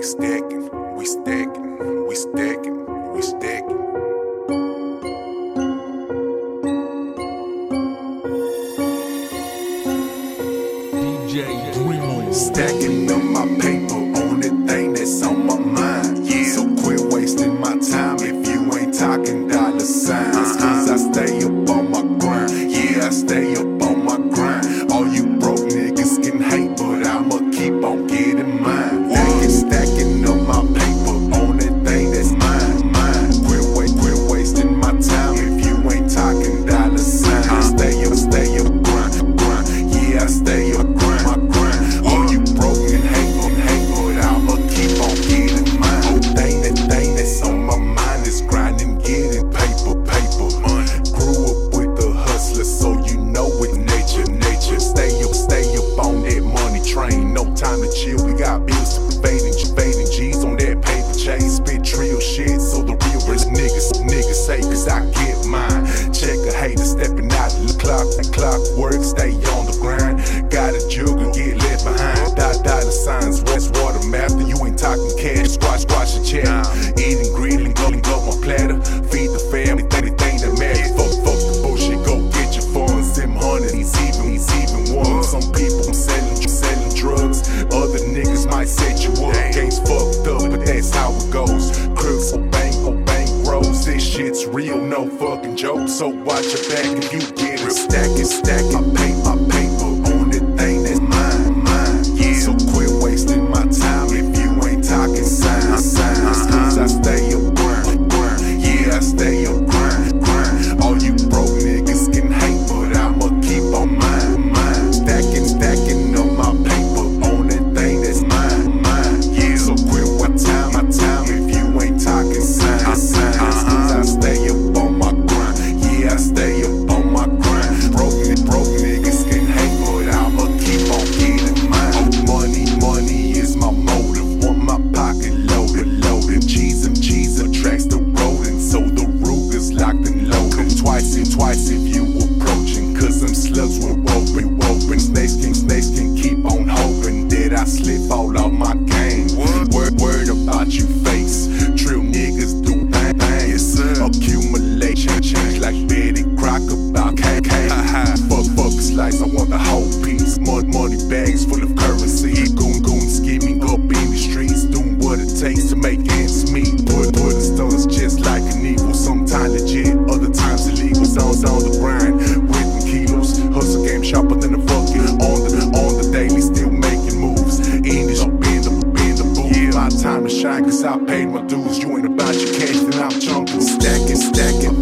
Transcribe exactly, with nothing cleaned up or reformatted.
stacking, we stacking, we stacking, we stacking. D J Dreamo. Stacking up my paper on the thing that's on my mind. Yeah. So quit wasting my time if you ain't talking dollar signs. Cause I stay up on my grind. Yeah, I stay up on my grind. All you broke niggas can hate, but I'ma keep on getting mine. Stacking, stacking up my paper on that thing that's mine, mine. Quit, wait, quit wasting my time if you ain't talking dollar signs. Stay up, stay up, grind, grind. Yeah, I stay up, grind, my grind. All you broke and hate, and hate, but I'ma keep on getting mine. Oh, thing, that thing that's on my mind is grinding, getting paper, paper. Grew up with the hustler, so you know it, nature, nature. Stay up, stay up on that money train. No time to chill, we got bills to evading, evading G's on that paper chase. Spit real shit, so the real rich niggas, niggas say, cause I get mine. Check a hater stepping out of the clock, that clock work, stay on the grind. Got a jug and get left behind. Dot dollar signs, West Water Master, you ain't talking cash. Squash, squash a chair. Eating green and go and go my platter. Feed the family, anything that matters. Fuck, fuck the bullshit, go get your funds. Them hundred, he's even, he's even one. Some people selling, selling drugs. Other niggas might set you up. Game's fucked up, but that's how it goes. Crooks, oh bang, oh bang grows. This shit's real, no fucking joke. So watch your back if you get it. Stacking, stacking, I pay my paper on that thing that's mine, mine. Yeah. So quit wasting my time if you ain't talking signs, signs. Cause I stay up grind, grind. Yeah, I stay up grind, grind. All you broke niggas can hate, but I'ma keep on mine, mine. Stacking, stacking up my paper on that thing that's mine, mine. Yeah. So quit my time, my time if you ain't talking signs, signs. Cause I stay up on my grind. Yeah, I stay up on my grind. Broke, broke niggas can hate, but I'ma keep on getting mine. Oh, money, money is my motive. Want my pocket loaded, loaded. Cheese and cheese attracts the rodent, so the Ruger's locked and loaded. Twice and twice if you approaching, cause them slugs will open, open. Snakes can, snakes can keep on hoping that I slip all out my game. Word, word about you fakes. Trill niggas do things. Accumulation change like Betty Crocker about K K. Fuck, fuck a slice, I want the whole piece. Money, money bags full of currency. Goon, goon, skimming up in the streets, doing what it takes to make ends meet. Put, put the stones just like an evil. Sometimes legit, other times illegal. Sounds on the grind, with them kilos. Hustle game sharper than a fucking. On the, on the daily, still making moves. In this, up in the, in the booth. Yeah. My time to shine, cause I paid my dues. You ain't about your cash, then I'm chunking. Stacking, stacking.